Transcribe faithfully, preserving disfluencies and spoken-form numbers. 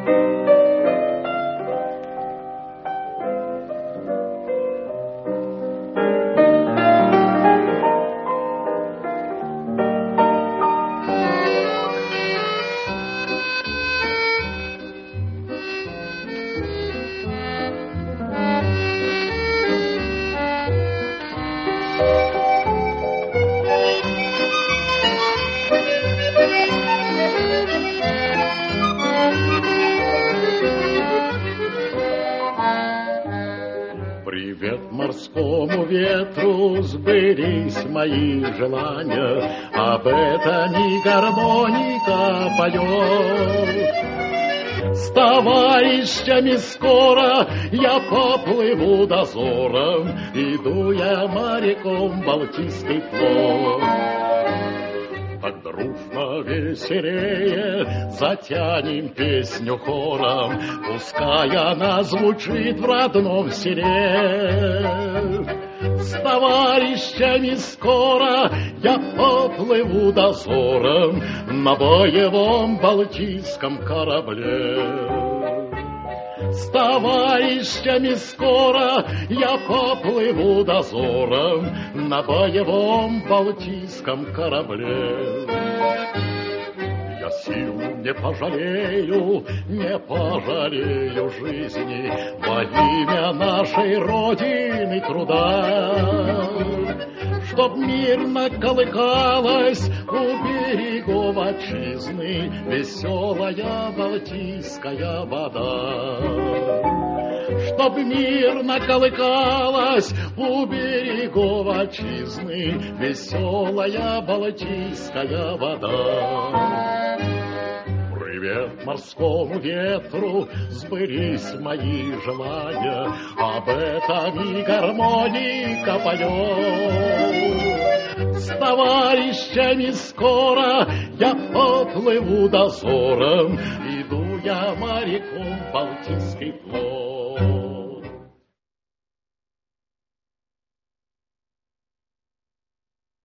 Привет морскому ветру, сбылись мои желания, об этом и гармоника поет. С товарищами скоро я поплыву дозором, иду я моряком в Балтийский флот. Так дружно веселее затянем песню хором, пускай она звучит в родном селе. С товарищами скоро я поплыву дозором на боевом балтийском корабле. С товарищами скоро я поплыву дозором на боевом балтийском корабле. Я сил не пожалею, не пожалею жизни во имя нашей Родины труда, чтоб мирно колыхалась у берегов отчизны веселая балтийская вода. Чтоб мирно колыхалась у берегов отчизны веселая балтийская вода. Привет морскому ветру, сбылись мои желания, об этом и гармоника поет. С товарищами скоро я поплыву дозором, иду я моряком в Балтийский флот.